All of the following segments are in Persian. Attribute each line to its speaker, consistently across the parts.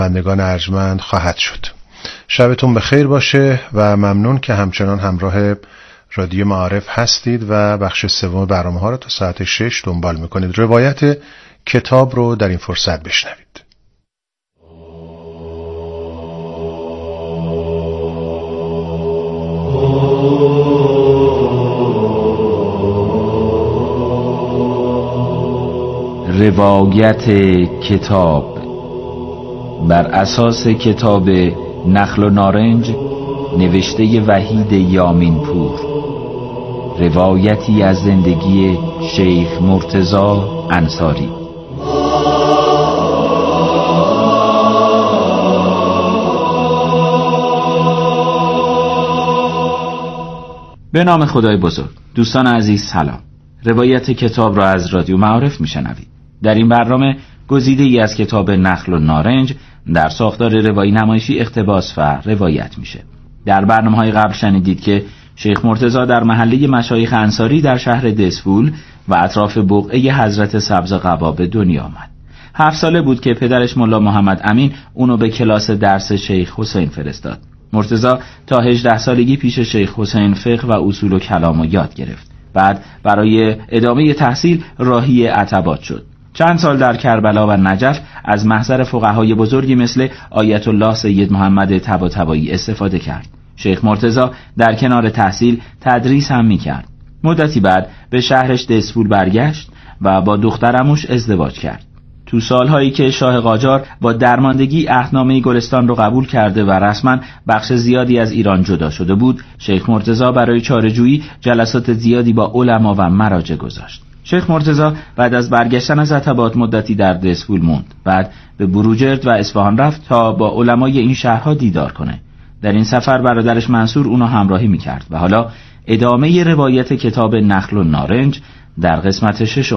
Speaker 1: بندگان ارجمند خواهد شد. شبتون بخیر باشه و ممنون که همچنان همراه رادیو معارف هستید و بخش سوم برنامه‌ها رو تا ساعت 6 دنبال میکنید. روایت کتاب رو در این فرصت بشنوید.
Speaker 2: روایت کتاب بر اساس کتاب نخل و نارنج نوشته وحید یامین پور، روایتی از زندگی شیخ مرتضی انصاری. به نام خدای بزرگ. دوستان عزیز سلام. روایت کتاب را از رادیو معارف میشنوید. در این برنامه گزیده‌ای از کتاب نخل و نارنج در ساختار روایی نمایشی اقتباس و روایت میشه. در برنامه‌های قبل شنیدید که شیخ مرتضی در محله مشایخ انصاری در شهر دسفول و اطراف بقعه حضرت سبز قبا به دنیا آمد. 7 ساله بود که پدرش ملا محمد امین اونو به کلاس درس شیخ حسین فرستاد. مرتضی تا 18 سالگی پیش شیخ حسین فقه و اصول و کلامو یاد گرفت. بعد برای ادامه تحصیل راهی عتبات شد. چند سال در کربلا و نجف از محضر فقهای بزرگی مثل آیت الله سید محمد طباطبایی استفاده کرد. شیخ مرتضی در کنار تحصیل تدریس هم می‌کرد. مدتی بعد به شهرش دسفول برگشت و با دختر عموش ازدواج کرد. تو سالهایی که شاه قاجار با درماندگی عهدنامه گلستان رو قبول کرده و رسما بخش زیادی از ایران جدا شده بود، شیخ مرتضی برای چاره‌جویی جلسات زیادی با علما و مراجع گذاشت. شیخ مرتضی بعد از برگشتن از عتبات مدتی در دسفول موند. بعد به بروجرد و اصفهان رفت تا با علمای این شهرها دیدار کنه. در این سفر برادرش منصور اونو همراهی میکرد و حالا ادامه روایت کتاب نخل و نارنج در قسمت 6.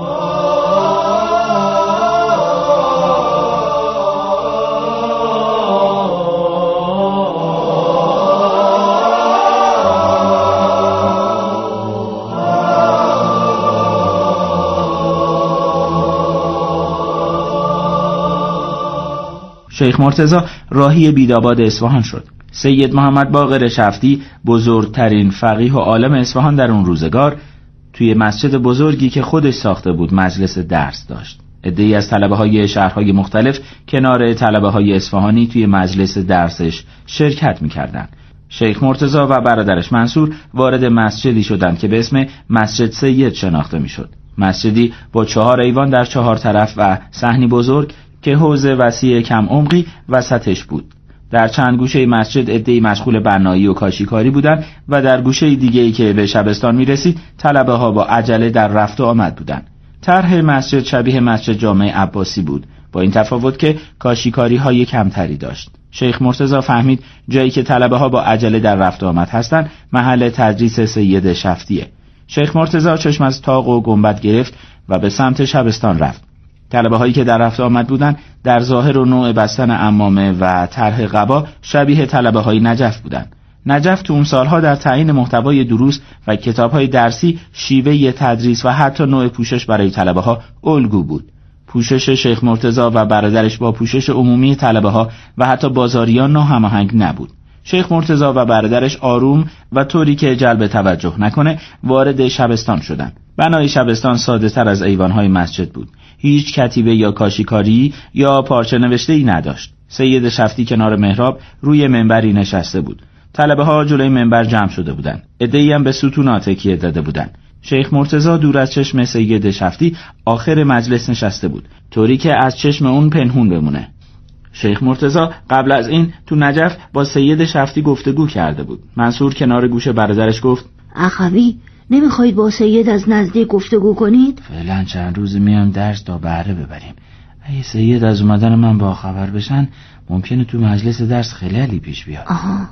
Speaker 2: شیخ مرتضی راهی بیداباد اصفهان شد. سید محمد باقر شفتی، بزرگترین فقیه و عالم اصفهان در اون روزگار، توی مسجد بزرگی که خودش ساخته بود مجلس درس داشت. عده‌ای از طلبه‌های شهرهای مختلف کنار طلبه‌های اصفهانی توی مجلس درسش شرکت می‌کردند. شیخ مرتضی و برادرش منصور وارد مسجدی شدند که به اسم مسجد سید شناخته می‌شد. مسجدی با 4 ایوان در 4 طرف و صحنی بزرگ که حوض وسیع کم عمقی وسطش بود. در چند گوشه مسجد عده‌ای مشغول بنایی و کاشیکاری بودند و در گوشه دیگه‌ای که به شبستان می‌رسید طلبه‌ها با عجله در رفت و آمد بودند. طرح مسجد شبیه مسجد جامع عباسی بود، با این تفاوت که کاشیکاری‌های کمتری داشت. شیخ مرتضی فهمید جایی که طلبه‌ها با عجله در رفت و آمد هستند محل تدریس سید شفتیه. شیخ مرتضی چشم از طاق و گنبد گرفت و به سمت شبستان رفت. طلبه هایی که در رفت آمد بودند در ظاهر و نوع بستن عمامه و طرح قبا شبیه طلبه های نجف بودند. نجف تو اون سالها در تعیین محتوای دروس و کتاب های درسی شیوه تدریس و حتی نوع پوشش برای طلبه ها الگو بود. پوشش شیخ مرتضی و برادرش با پوشش عمومی طلبه ها و حتی بازاریان ناهماهنگ نبود. شیخ مرتضی و برادرش آروم و طوری که جلب توجه نکنه وارد شبستان شدند. بنای شبستان ساده تر از ایوانهای مسجد بود. هیچ کتیبه یا کاشیکاری یا پارچه نوشته‌ای نداشت. سید شفتی کنار محراب روی منبری نشسته بود. طلبه ها جلوی منبر جمع شده بودند. عده‌ای هم به ستون تکیه داده بودند. شیخ مرتضی دور از چشم سید شفتی آخر مجلس نشسته بود، طوری که از چشم اون پنهون بمونه. شیخ مرتضی قبل از این تو نجف با سید شفتی گفتگو کرده بود. منصور کنار گوش برادرش گفت:
Speaker 3: اخوی نمیخواید با سید از نزدیک گفتگو کنید؟
Speaker 2: فعلا چند روز میام درس تا بهره ببریم. اگه سید از اومدن من با خبر بشن ممکنه تو مجلس درس خلالی پیش بیاد.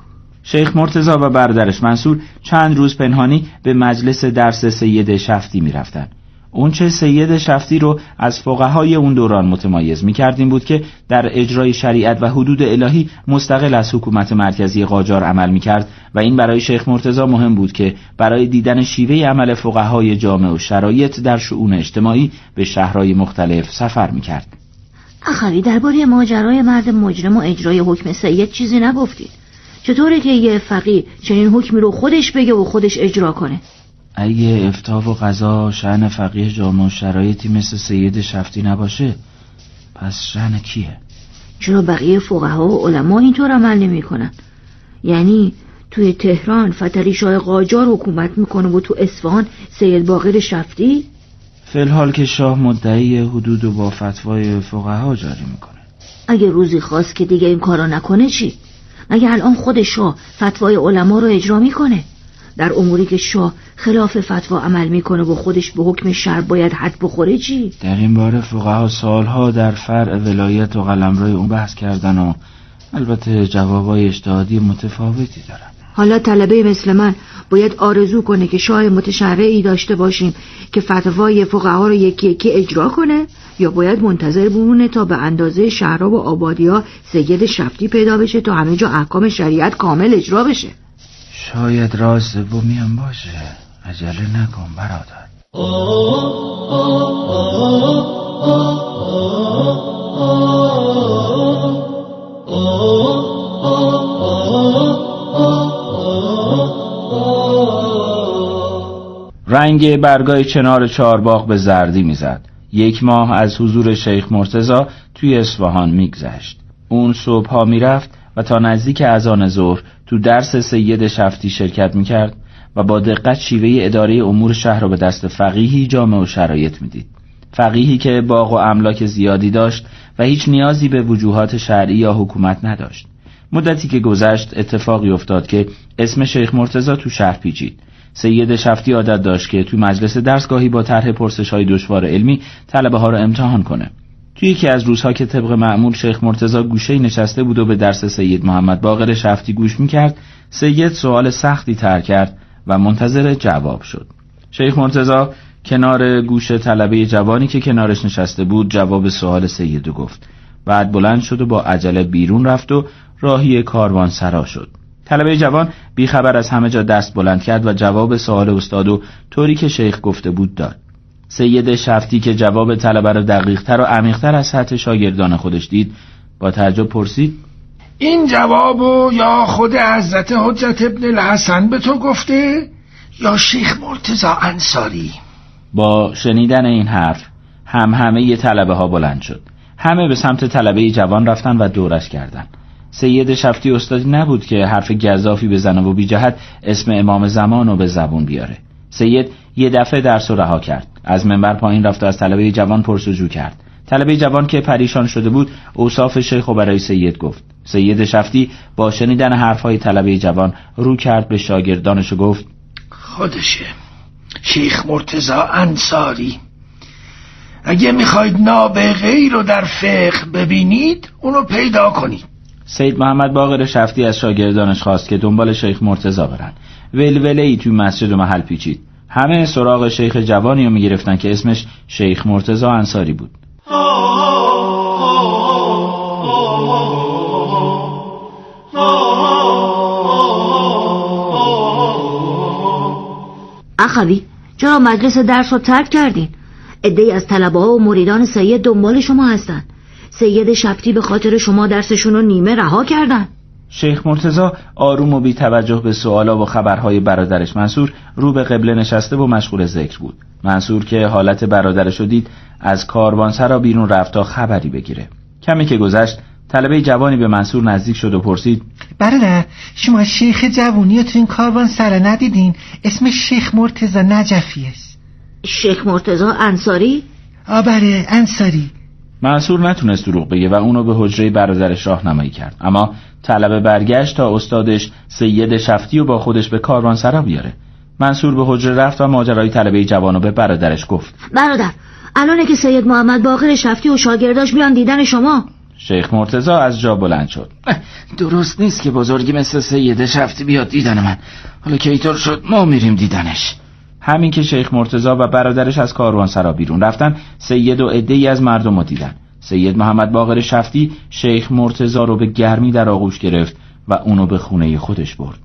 Speaker 2: شیخ مرتضی و برادرش منصور چند روز پنهانی به مجلس درس سید شفتی میرفتن. اون چه سید شفتی رو از فقهای اون دوران متمایز می‌کرد این بود که در اجرای شریعت و حدود الهی مستقل از حکومت مرکزی قاجار عمل می‌کرد و این برای شیخ مرتضی مهم بود که برای دیدن شیوه عمل فقهای جامع و شرایط در شؤون اجتماعی به شهرهای مختلف سفر می‌کرد.
Speaker 3: اخوی درباره ماجرای مرد مجرم و اجرای حکم سید چیزی نگفتید. چطوره که یه فقیه چنین حکمی رو خودش بگه و خودش اجرا کنه؟
Speaker 2: اگه افتاء و قضا شأن فقیه جامع و شرایطی مثل سید شفتی نباشه، پس شأن کیه؟
Speaker 3: چرا بقیه فقها و علما اینطور عمل نمی کنن؟ یعنی توی تهران فتحعلی شاه قاجار حکومت میکنه و تو اصفهان سید باقر شفتی؟
Speaker 2: فی الحال که شاه مدعی حدود و با فتوای فقها جاری میکنه.
Speaker 3: اگه روزی خواست که دیگه این کارا نکنه چی؟ مگه الان خود شاه فتوای علما رو اجرا میکنه؟ در اموری که شاه خلاف فتوا عمل میکنه و خودش به حکم شرع باید حد بخوره چی؟
Speaker 2: در این باره فقها سالها در فرع ولایت و قلمرو اون بحث کردن و البته جوابای اجتهادی متفاوتی دارن.
Speaker 3: حالا طلبه مثل من باید آرزو کنه که شاه متشرعی داشته باشیم که فتوای فقها رو یکی یکی اجرا کنه، یا باید منتظر بمونه تا به اندازه شهرها و آبادی‌ها سید شفتی پیدا بشه تا همه جا احکام شریعت کامل اجرا بشه؟
Speaker 2: شاید راز سومی هم باشه. عجله نکن برادر. رنگ برگای چنار چهارباغ به زردی میزد. 1 ماه از حضور شیخ مرتضی توی اصفهان میگذشت. اون صبحها میرفت و تا نزدیک اذان ظهر تو درس سید شفتی شرکت میکرد و با دقت شیوه اداره امور شهر رو به دست فقیهی جامع و شرایط میدید. فقیهی که باغ و املاک زیادی داشت و هیچ نیازی به وجوهات شرعی یا حکومت نداشت. مدتی که گذشت اتفاقی افتاد که اسم شیخ مرتضی تو شهر پیچید. سید شفتی عادت داشت که تو مجلس درسگاهی با طرح پرسش‌های دشوار علمی طلبه ها رو امتحان کنه. توی یکی از روزها که طبق معمول شیخ مرتضی گوشه‌ای نشسته بود و به درس سید محمد باقر شفتی گوش می‌کرد، سید سوال سختی طرح کرد و منتظر جواب شد. شیخ مرتضی کنار گوش طلبه جوانی که کنارش نشسته بود جواب سوال سید گفت. بعد بلند شد و با عجله بیرون رفت و راهی کاروانسرا شد. طلبه جوان بیخبر از همه جا دست بلند کرد و جواب سوال استادو طوری که شیخ گفته بود داد. سید شفتی که جواب طلبه رو دقیق‌تر و عمیق‌تر از سطح شاگردان خودش دید با تعجب پرسید:
Speaker 4: این جوابو یا خود حضرت حجت ابن الحسن به تو گفته یا شیخ مرتضی انصاری؟
Speaker 2: با شنیدن این حرف همه طلبه ها بلند شد. همه به سمت طلبه جوان رفتن و دورش کردن. سید شفتی استادی نبود که حرف گزافی بزنه و بی جهت اسم امام زمان رو به زبون بیاره. سید یه دفعه درس رو رها کرد. از منبر پایین رفت و از طلبه جوان پرسجو کرد. طلبه جوان که پریشان شده بود اوصاف شیخ رو برای سید گفت. سید شفتی با شنیدن حرفهای طلبه جوان رو کرد به شاگردانش و گفت:
Speaker 4: خودشه، شیخ مرتضی انصاری. اگه میخواید نابغه‌ای رو در فقه ببینید اونو پیدا کنید.
Speaker 2: سید محمد باقر شفتی از شاگردانش خواست که دنبال شیخ مرتضی برن. ولوله‌ای توی مسجد و محل پیچید. همه سراغ شیخ جوانی رو میگرفتن که اسمش شیخ مرتضی انصاری بود.
Speaker 3: اخوی چرا مجلس درس رو ترک کردین؟ عده‌ای از طلبه ها و مریدان سید دنبال شما هستن. سید شفتی به خاطر شما درسشون رو نیمه رها کردن.
Speaker 2: شیخ مرتضی آروم و بی توجه به سوالا و خبرهای برادرش منصور رو به قبله نشسته و مشغول ذکر بود. منصور که حالت برادرش رو دید از کاروانسرا بیرون رفت تا خبری بگیره. کمی که گذشت طلبه جوانی به منصور نزدیک شد و پرسید:
Speaker 5: برادر، شما شیخ جوونی رو تو این کاروانسرا ندیدین؟ اسمش شیخ مرتضی نجفی است.
Speaker 3: شیخ مرتضی انصاری؟
Speaker 5: بله، انصاری.
Speaker 2: منصور نتونست دروغ بگه و اونو به حجره برادرش راهنمایی کرد. اما طلبه برگشت تا استادش سید شفتی رو با خودش به کاروانسرا بیاره. منصور به حجره رفت و ماجرای طلبه جوانو به برادرش گفت.
Speaker 3: برادر، الانه که سید محمد باقر شفتی و شاگرداش بیان دیدن شما.
Speaker 2: شیخ مرتضی از جا بلند شد. درست نیست که بزرگی مثل سید شفتی بیاد دیدن من. حالا که اینطور شد ما میریم دیدنش. همین که شیخ مرتضی و برادرش از کاروانسرا بیرون رفتن، سید و عده‌ای از مردم رو دیدن. سید محمد باقر شفتی شیخ مرتضی رو به گرمی در آغوش گرفت و اونو به خونه خودش برد.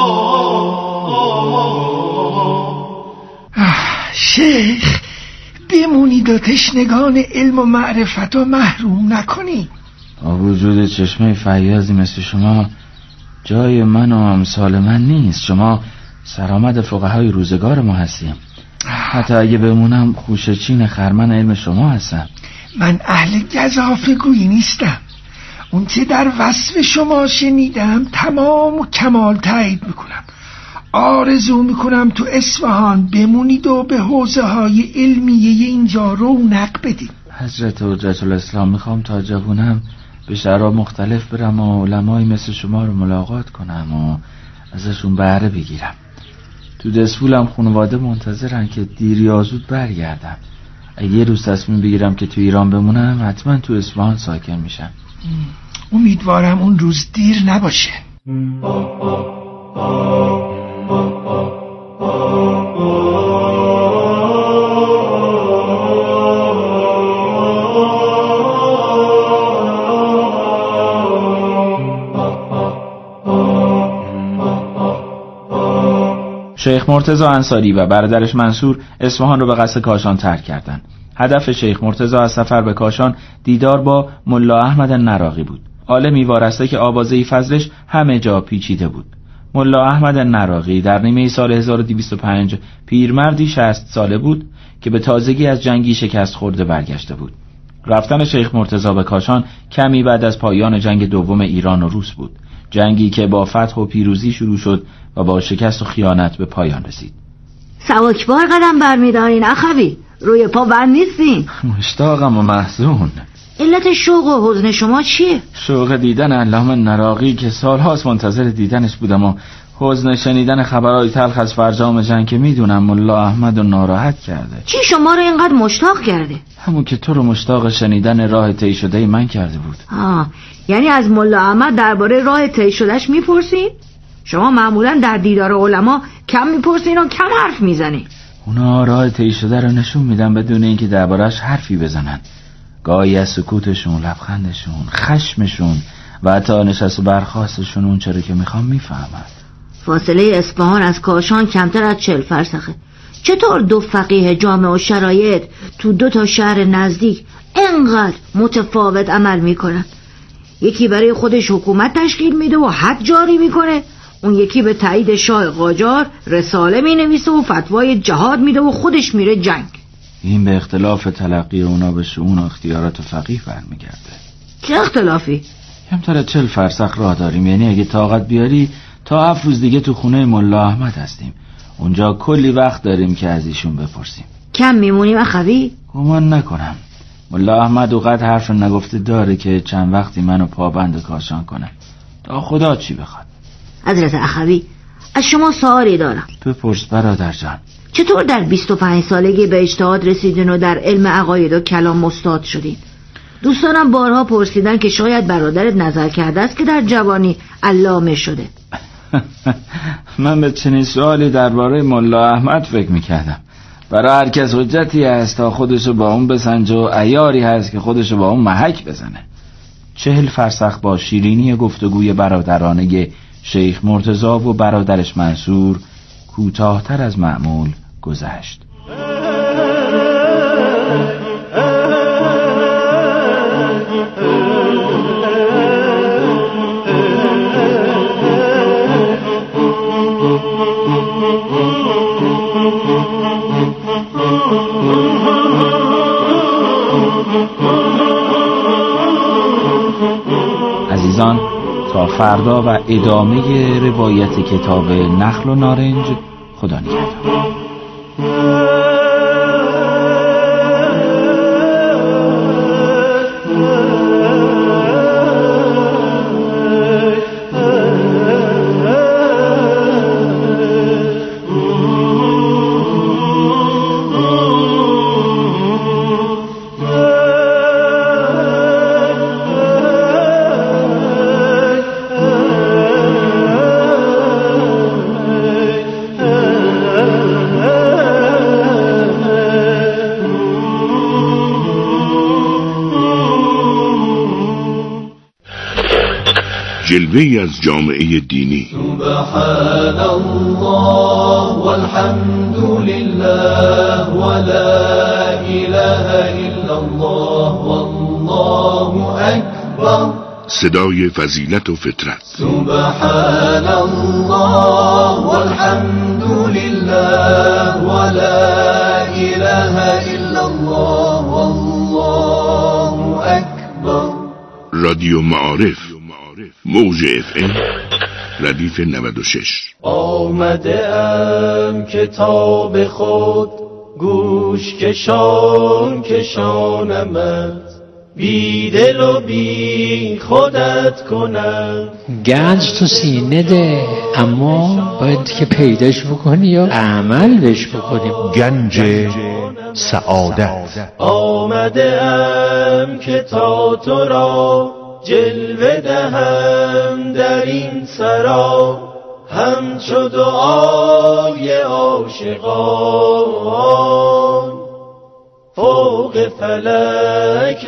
Speaker 4: شیخ بمونید و تشنگان علم و معرفت رو محروم نکنید.
Speaker 2: با وجود چشمه فیاضی مثل شما جای من و امثال من نیست. شما سرآمد فقهای روزگار ما هستیم. حتی اگه بمونم خوشچین خرمن علم شما هستم.
Speaker 4: من اهل گزافه گویی نیستم. اون چه در وصف شما شنیدم تمام و کمال تایید میکنم. آرزو میکنم تو اصفهان بمونید و به حوزه های علمیه اینجا رونق بدید.
Speaker 2: حضرت حجت الاسلام، میخوام تا جوونم به شهرها مختلف برم و علمای مثل شما رو ملاقات کنم و ازشون بهره بگیرم. تو دسپولم خانواده منتظرن که دیر یا زود برگردم. اگه یه روز تصمیم بگیرم که تو ایران بمونم حتما تو اصفهان ساکن میشم.
Speaker 4: امیدوارم اون روز دیر نباشه.
Speaker 2: شیخ مرتضی انصاری و برادرش منصور اصفهان رو به قصد کاشان ترک کردند. هدف شیخ مرتضی از سفر به کاشان دیدار با ملا احمد نراقی بود. عالمی وارسته که آوازه فضلش همه جا پیچیده بود. ملا احمد نراقی در نیمه سال 1205 پیرمردی 60 ساله بود که به تازگی از جنگی شکست خورده برگشته بود. رفتن شیخ مرتضی به کاشان کمی بعد از پایان جنگ دوم ایران و روس بود. جنگی که با فتح و پیروزی شروع شد و با شکست و خیانت به پایان رسید.
Speaker 3: سواکبار قدم برمیدارین اخوی، روی پا بند نیستین.
Speaker 2: مشتاقم و محزون.
Speaker 3: علت شوق و حزن شما چیه؟
Speaker 2: شوق دیدن علامه نراقی که سالهاست منتظر دیدنش بودم و حزن شنیدن خبرهای تلخ از فرجام جنگ که میدونم ملا احمد رو ناراحت کرده.
Speaker 3: چی شما رو اینقدر مشتاق کرده؟
Speaker 2: همون که تو رو مشتاق شنیدن راه طی شده من کرده بود.
Speaker 3: یعنی از ملا احمد درباره راه طی شدهش میپرسین؟ شما معمولا در دیدار علما کم میپرسین و کم حرف میزنین.
Speaker 2: اونا راه طی شده رو نشون میدن بدون اینکه درباره‌اش حرفی بزنن. گاهی از سکوتشون، لبخندشون، خشمشون و حتی نشست و برخاستشون اون چرا که میخوام میفهمن.
Speaker 3: فاصله اصفهان از کاشان کمتر از 40 فرسخه. چطور دو فقیه جامع و شرایط تو 2 تا شهر نزدیک انقدر متفاوت عمل میکنن؟ یکی برای خودش حکومت تشکیل میده و حد جاری میکنه، اون یکی به تایید شاه قاجار رساله مینویسه و فتوای جهاد میده و خودش میره جنگ.
Speaker 2: این به اختلاف تلقی اونا به شؤون و اختیارات فقیه برمیگرده.
Speaker 3: چه اختلافی؟
Speaker 2: کمتر از 40 فرسخ راه داریم. یعنی اگه طاقت بیاری تا 7 روز دیگه تو خونه ملا احمد هستیم. اونجا کلی وقت داریم که از ایشون بپرسیم.
Speaker 3: کم میمونیم اخوی؟
Speaker 2: گمان نکنم. ملا احمد اوقات حرف نگفته داره که چند وقتی منو پابند کاشان کنه تا خدا چی بخواد.
Speaker 3: حضرت اخوی، از شما سوالی دارم.
Speaker 2: بپرس برادر جان.
Speaker 3: چطور در 25 سالگی به اجتهاد رسیدین و در علم عقاید و کلام استاد شدین؟ دوستانم بارها پرسیدن که شاید برادرت نظر کرده است که در جوانی علامه شده.
Speaker 2: من به چنین سوالی درباره ملا احمد فکر میکردم. برای هر کس حجتی هست تا خودشو با اون بسنجه و عیاری هست که خودشو با اون محک بزنه. 40 فرسخ با شیرینی گفتگوی برادرانه شیخ مرتضی و برادرش منصور کوتاه‌تر از معمول گذشت. عزیزان، تا فردا و ادامه روایت کتاب نخل و نارنج خدا نگهدار.
Speaker 6: جلوه‌ای از جامعه دینی.
Speaker 7: سبحان الله والحمد لله ولا اله الا الله والله اکبر.
Speaker 6: صدای فضیلت و فطرت.
Speaker 7: سبحان الله والحمد لله ولا اله الا الله والله اکبر.
Speaker 6: رادیو معارف، موج FM ردیف 96.
Speaker 7: آمده ام کتاب خود گوش کشان کشانمت، بی دل و بی خودت کنم.
Speaker 8: گنج تو سینه ده، اما باید که پیداش بکنی یا عمل بهش بکنی.
Speaker 1: گنج سعادت.
Speaker 7: آمده ام که تا تو را جلوه دهم در این سرا، همچو دعای عاشقان فوق فلک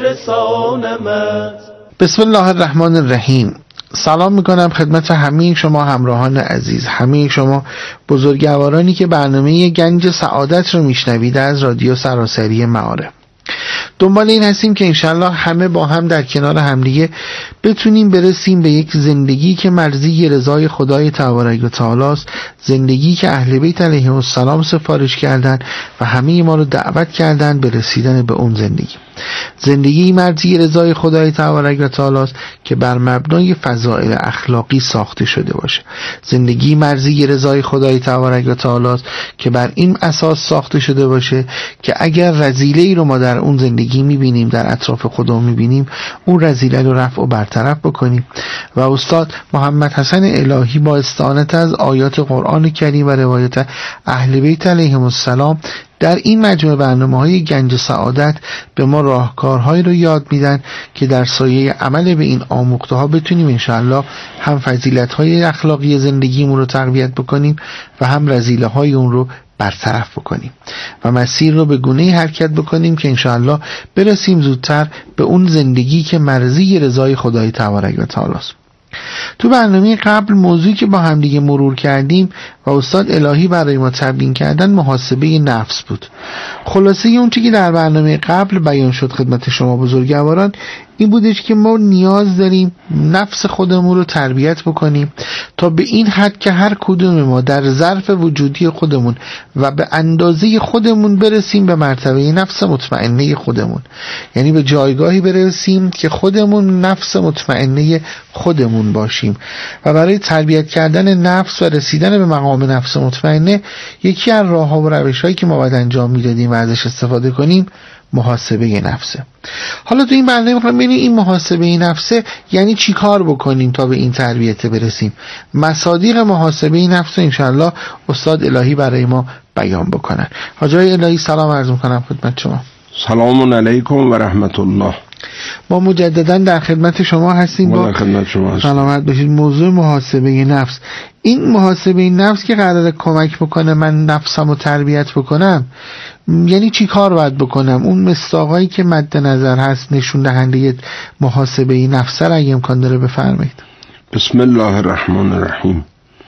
Speaker 7: رسانمت.
Speaker 9: بسم الله الرحمن الرحیم. سلام میکنم خدمت همه شما همراهان عزیز، همه شما بزرگوارانی که برنامه گنج سعادت رو میشنوید از رادیو سراسری معارف. دنبال این هستیم که انشالله همه با هم در کنار همدیگه بتونیم برسیم به یک زندگی که مرضی رضای خدای تبارک و تعالی است، زندگی که اهل بیت علیهم السلام سفارش کردن و همه ما رو دعوت کردن به رسیدن به اون زندگی. زندگی مرضی رضای خدای تبارک و تعالی است که بر مبنای فضائل اخلاقی ساخته شده باشه. زندگی مرضی رضای خدای تبارک و تعالی است که بر این اساس ساخته شده باشه که اگر رذیله‌ای رو ما در اون زندگی میبینیم، در اطراف خودمون میبینیم، اون رذیله رو رفع و برطرف بکنیم. و استاد محمد حسن الهی با استعانت از آیات قرآن کریم و روایت اهل بیت علیهم السلام در این مجموعه برنامه‌های گنج سعادت به ما راهکارهایی رو یاد میدن که در سایه عمل به این آموخته‌ها بتونیم انشاءالله هم فضیلت‌های اخلاقی زندگیمون رو تقویت بکنیم و هم رذیله‌های اون رو برطرف بکنیم و مسیر رو به گونه‌ای حرکت بکنیم که انشاءالله برسیم زودتر به اون زندگی که مرضی رضای خدای تبارک و تعالی است. تو برنامه قبل موضوعی که با هم دیگه مرور کردیم و استاد الهی برای ما تبیین کردن محاسبه نفس بود. خلاصه اون چیزی که در برنامه قبل بیان شد خدمت شما بزرگواران این بودش که ما نیاز داریم نفس خودمون رو تربیت بکنیم تا به این حد که هر کدوم ما در ظرف وجودی خودمون و به اندازه خودمون برسیم به مرتبه نفس مطمئنه خودمون، یعنی به جایگاهی برسیم که خودمون نفس مطمئنه خودمون باشیم. و برای تربیت کردن نفس و رسیدن به مقام نفس مطمئنه یکی از راه‌ها و روش‌هایی که ما باید انجام میدادیم و ازش استفاده کنیم محاسبه نفسه. حالا تو این برنامه می‌خوام ببینیم این محاسبه نفسه یعنی چی کار بکنیم تا به این تربیت برسیم. مصادیق محاسبه نفس انشالله استاد الهی برای ما بیان بکنن. حاج الهی سلام عرض می‌کنم خدمت شما.
Speaker 10: سلام علیکم و رحمت الله.
Speaker 9: ما مجددا در خدمت شما هستیم.
Speaker 10: ما در خدمت شما هستیم.
Speaker 9: سلامت باشید. موضوع محاسبه نفس، این محاسبه نفس که قراره کمک بکنه من نفسم رو تربیت بکنم، یعنی چی کار باید بکنم؟ اون مصداقایی که مد نظر هست نشون دهنده محاسبه نفس را اگه امکان داره بفرمایید.
Speaker 10: بسم الله الرحمن الرحیم.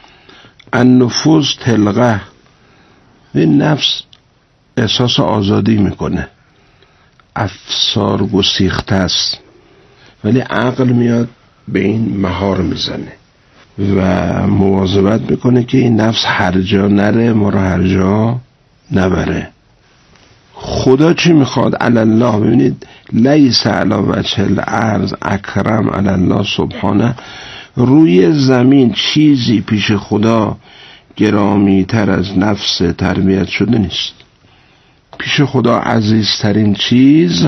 Speaker 10: النفوس تلقه، این نفس احساس آزادی میکنه، افسار گسیخته است، ولی عقل میاد به این مهار میزنه و مواظبت میکنه که این نفس هر جا نره، ما رو هر جا نبره. خدا چی میخواد؟ علی الله. ببینید لیس علی وجه الارض اکرم علی الله سبحانه. روی زمین چیزی پیش خدا گرامی تر از نفس تربیت شده نیست. پیش خدا عزیزترین چیز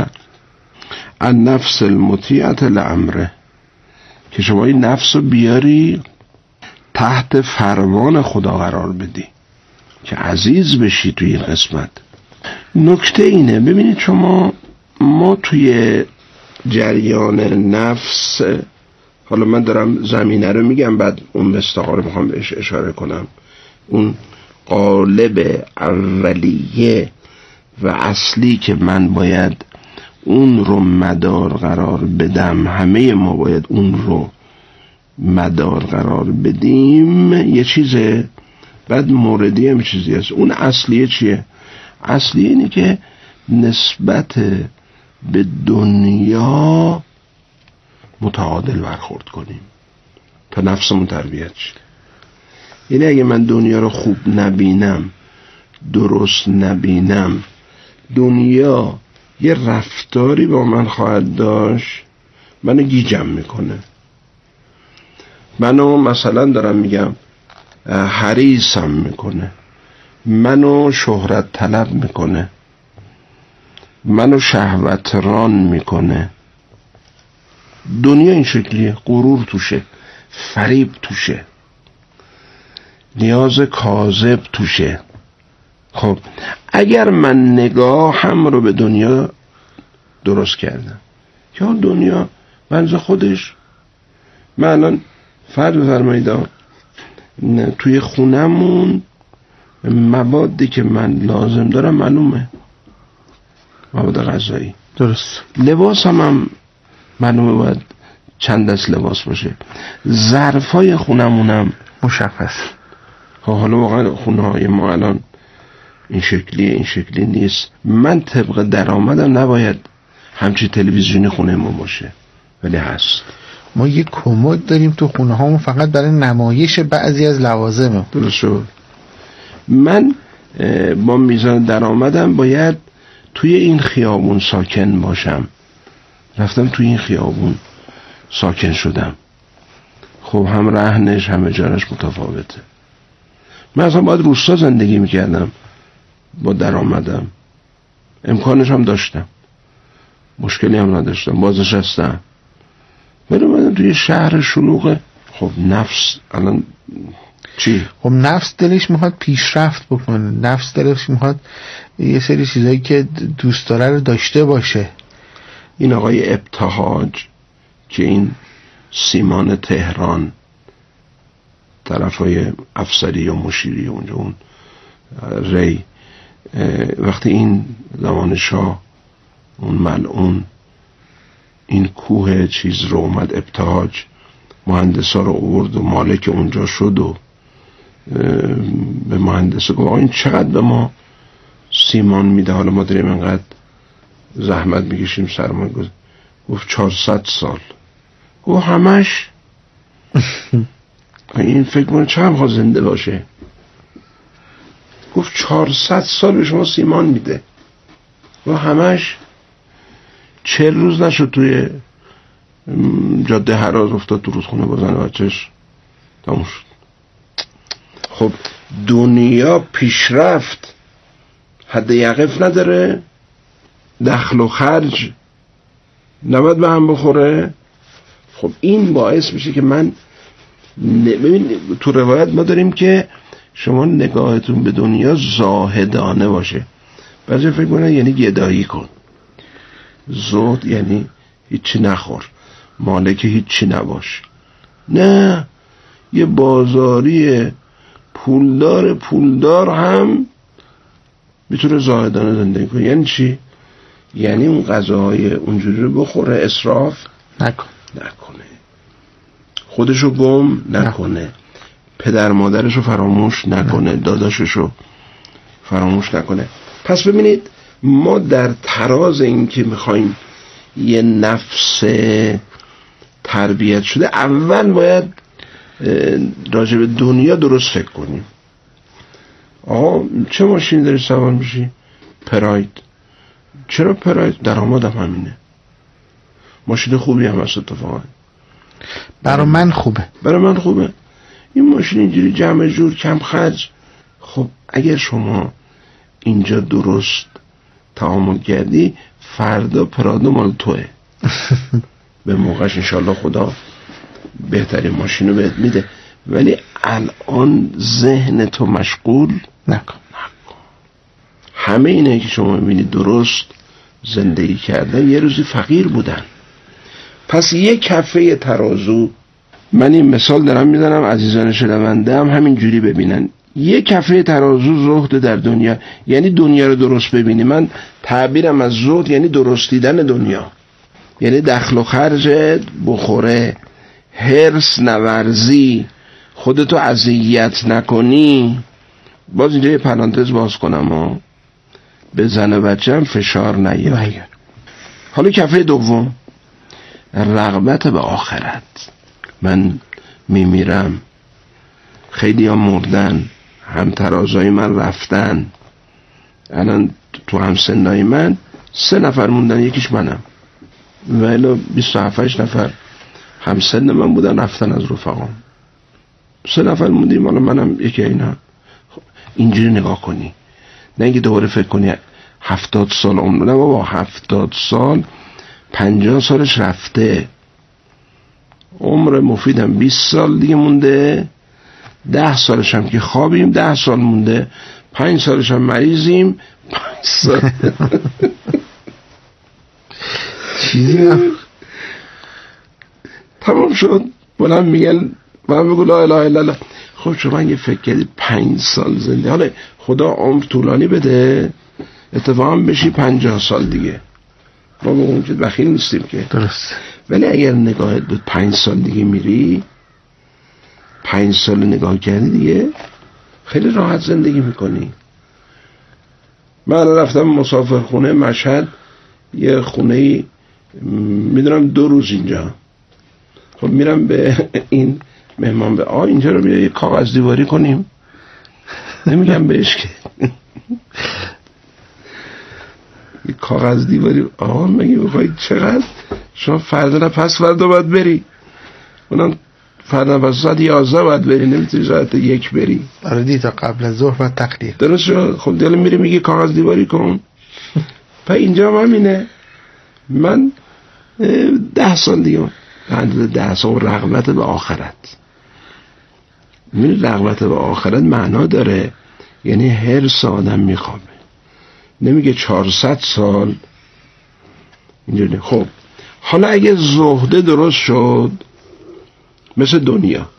Speaker 10: النفس المطیعه لامره، که شما این نفس رو بیاری تحت فرمان خدا قرار بدی که عزیز بشی توی این قسمت. نکته اینه، ببینید شما، ما توی جریان نفس، حالا من دارم زمینه رو میگم بعد اون مستاقا رو میخوام بهش اشاره کنم، اون قالب اولیه و اصلی که من باید اون رو مدار قرار بدم، همه ما باید اون رو مدار قرار بدیم یه چیزه، بعد موردی هم چیزی هست. اون اصلیه چیه؟ اصلیه اینه که نسبت به دنیا متعادل برخورد کنیم تا نفسمون تربیت شه. یعنی اگه من دنیا رو خوب نبینم، درست نبینم، دنیا یه رفتاری با من خواهد داشت منو گیجم میکنه، منو مثلا دارم میگم حریصم میکنه، منو شهرت طلب میکنه، منو شهوت ران میکنه. دنیا این شکلیه، غرور توشه، فریب توشه، نیاز کاذب توشه. خب اگر من نگاهم رو به دنیا درست کردم که اون دنیا منز خودش، من الان فرض بفرمایید توی خونمون موادی که من لازم دارم معلومه، مواد غذایی،
Speaker 9: درست،
Speaker 10: لباس هم معلومه باید چند دست لباس باشه، ظرفای خونمونم
Speaker 9: مشخص.
Speaker 10: حالا واقعا خونه های ما الان این شکلی نیست. من طبق درآمدم نباید همچی تلویزیونی خونه ما باشه، ولی هست.
Speaker 9: ما یه کمد داریم تو خونه هامون فقط برای نمایش بعضی از لوازمه.
Speaker 10: درست شد. من با میزان درآمدم باید توی این خیابون ساکن باشم، رفتم توی این خیابون ساکن شدم، خب هم رهنش هم اجارش متفاوته. من اصلا باید روستا زندگی میکردم با درآمدم، امکانش هم داشتم، مشکلی هم نداشتم، بازش هستم، ولی اومدم توی شهر شلوغه. خب نفس الان چی؟
Speaker 9: خب نفس دلش میخواد پیشرفت بکنه، نفس دلش میخواد یه سری چیزایی که دوست داره رو داشته باشه.
Speaker 10: این آقای ابتهاج که این سیمان تهران طرفای افسری و مشیری اونجا اون ری، وقتی این زمان شاه اون ملعون این کوه چیز رو اومد ابتهاج مهندسا رو آورد و مالک اونجا شد و به مهندسا گفت این چقدر به ما سیمان میده، حالا ما داریم انقدر زحمت میکشیم سرمایه گذاری. گفت 400 سال. گفت همش این فکر کنه چند خواهد زنده باشه. گفت 400 سال به شما سیمان میده و همش 40 روز نشد توی جاده هراز افتاد تو رودخونه بزنه بچهش تموم شد. خب دنیا پیشرفت حد یقف نداره، دخل و خرج نباید به هم بخوره. خب این باعث میشه که من ببین تو روایت ما داریم که شما نگاهتون به دنیا زاهدانه باشه. بعضی فکر کنن یعنی گدایی کن، زهد یعنی هیچی نخور، مالک هیچی نباش. نه، یه بازاری پولدار هم میتونه زاهدانه زندگی کنه. یعنی چی؟ یعنی اون غذاهای اونجوری رو بخوره، اسراف نکنه، خودشو گم نکنه، پدر مادرشو فراموش نکنه، داداششو فراموش نکنه. پس ببینید ما در تراز این که میخوایم یه نفس تربیت شده، اول باید راجع به دنیا درست فکر کنیم. آقا چه ماشین داری سوار میشی؟ پراید. چرا پراید؟ درآمدم همینه. ماشین خوبی هم هست اتفاقا،
Speaker 9: برای من خوبه. این ماشین اینجوری جمع جور کم خرج. خب اگر شما اینجا درست تعامل کردی، فردا پرادو مال توه. به موقعش انشالله خدا بهترین ماشینو بهت میده، ولی الان ذهن تو مشغول نکن. همه اینه که شما میبینید درست زندگی کردن یه روزی فقیر بودن. پس یه کفه ترازو، من این مثال دارم میزنم عزیزان شنونده هم همین جوری ببینن، یه کفه ترازو زهد در دنیا، یعنی دنیا رو درست ببینی. من تعبیرم از زهد یعنی درست دیدن دنیا، یعنی دخل و خرجت بخوره،
Speaker 10: هرس نورزی، خودتو اذیت نکنی. باز اینجا یه پرانتز باز کنم به زن و بچه هم فشار نیاره. حالا کفه دوم، رغبت به آخرت. من میمیرم، خیلی ها مردن، هم ترازای من رفتن، الان تو هم سنای من 3 نفر موندن، یکیش منم، ولی 27 نفر هم سن من بودن رفتن از رفقام. 3 نفر موندیم، حالا منم یکی اینا. اینجوری نگاه کنی، نه اینکه دوباره فکر کنی 70 سال عمر. نه بابا، 70 سال 50 سالش رفته، عمر مفیدم 20 سال دیگه مونده، 10 سالش هم که خوابیم 10 سال مونده، 5 سالش هم مریضیم 5 سال.
Speaker 9: چیزی
Speaker 10: تمام شد. بلند میگن، من بگو لا اله الا الله. خب شما اگه فکر کردی 5 سال زنده، حالا خدا عمر طولانی بده، اتفاقا بشی 50 سال دیگه، ما به اون که بخیل نیستیم که.
Speaker 9: درست.
Speaker 10: ولی اگر نگاهت بود 5 سال دیگه میری، 5 سال نگاه کردی دیگه خیلی راحت زندگی میکنی. من رفتم مسافر خونه مشهد، یه خونه میدونم 2 روز اینجا. خب میرم به این مهمان، به اینجا رو بیا یه کاغذ دیواری کنیم. نمیگم بهش که یه کاغذ دیواری. مگه بخواید چقدر شما فردا نه پس فردا باید بری، اونم فردا پس ساعت 11 باید بری، نمیتونی ساعت 1 بری.
Speaker 9: آره دی، تا قبل از ظهر باید تقدیر.
Speaker 10: درست شد. خب دیگه میری میگی کاغذ دیواری کن. پس اینجا هم همینه. من 10 سال دیگه، بعد 10 سال رغبت به آخرت. این رغبت به آخرت معنا داره، یعنی هرس آدم میخوابه، نمیگه 400 سال اینجوری. خب حالا اگه زهده درست شد مثل دنیا،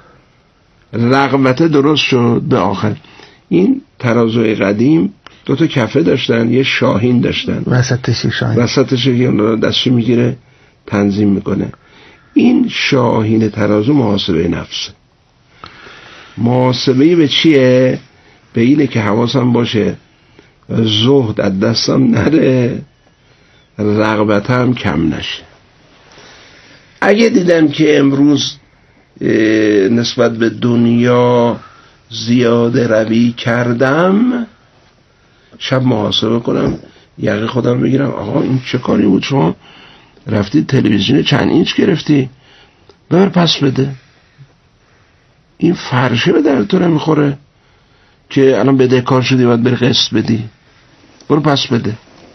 Speaker 10: رغبت درست شد به آخر. این ترازوی قدیم 2 تا کفه داشتن، یه شاهین داشتن، وسطش شاهین دستشو میگیره تنظیم میکنه. این شاهین ترازو محاسبه نفسه. محاسبه به چیه؟ به اینه که حواسم باشه زهد از دستم نره، رغبتم کم نشه. اگه دیدم که امروز نسبت به دنیا زیاده روی کردم، شب محاسبه کنم، یقه خودم بگیرم آقا این چه کاری بود، شما رفتی تلویزیون چند اینچ گرفتی، ببر پس بده. این فرشه به در تو نمیخوره که الان بدهکار شدی باید بری قسط بدی، برو پس بده.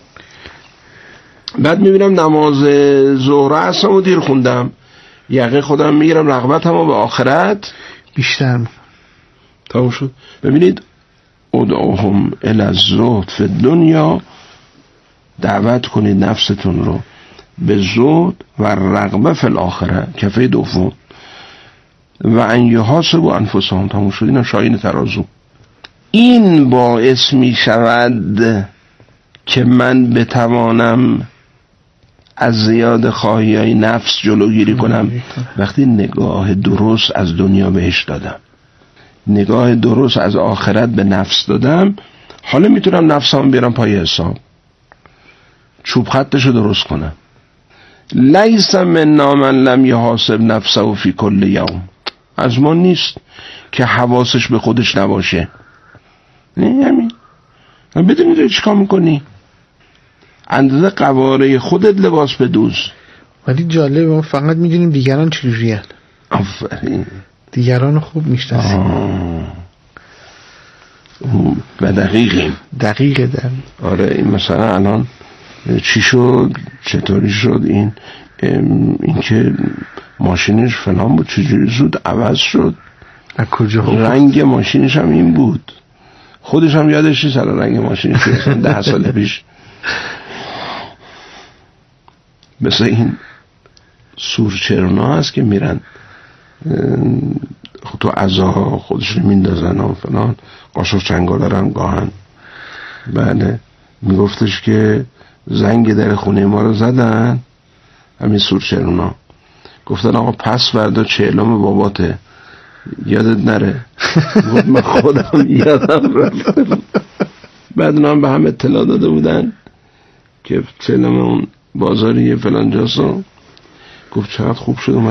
Speaker 10: بعد میبینم نماز ظهر اصلا دیر خوندم، یقه خودم میگیرم، رغبتمو به آخرت
Speaker 9: بیشتر.
Speaker 10: تمام شد. ببینید ادعوهم الی الزهد فی الدنیا، دعوت کنید نفستون رو به زهد و رغبه فی الاخره، کفه دوم، و ان یحاسبوا انفسهم. تمام شد. اینا شاهین ترازو. این باعث می شود که من بتوانم از زیاد خواهی های نفس جلوگیری کنم. وقتی نگاه درست از دنیا بهش دادم، نگاه درست از آخرت به نفس دادم، حالا میتونم نفسم بیارم پای حساب، چوب خطشو درست کنم. لیس منا من لم یحاسب نفسه فی کل یوم. از ما نیست که حواسش به خودش نباشه. نه همین. بدونی رو چیکار میکنی؟ اندازه قواره خودت لباس بدوز.
Speaker 9: ولی جالبه ما فقط میدونیم دیگران چجوری هست.
Speaker 10: آفرین.
Speaker 9: دیگران خوب میشناسیم
Speaker 10: و دقیقیم.
Speaker 9: دقیقه در.
Speaker 10: آره این مثلا الان چی شد، چطوری شد، این که ماشینش فلان بود چجوری زود عوض شد،
Speaker 9: از کجا
Speaker 10: رنگ ماشینش هم این بود، خودش هم یادش نیست الان رنگ ماشینش 10 سال پیش. مثل این سورچرنا هست که میرن تو عزاها خودشون میندازن و فلان، قاشق چنگا دارن گاهن. بله میگفتش که زنگ در خونه ما رو زدن، همین سورچرنا، گفتن آقا پس فردا 40 باباته، یادت نره. گفت من خودم یادم رفت. بعد اونا هم به هم اطلاع داده بودن که 40 اون بازاری فلان جاسو. گفت چقدر خوب شد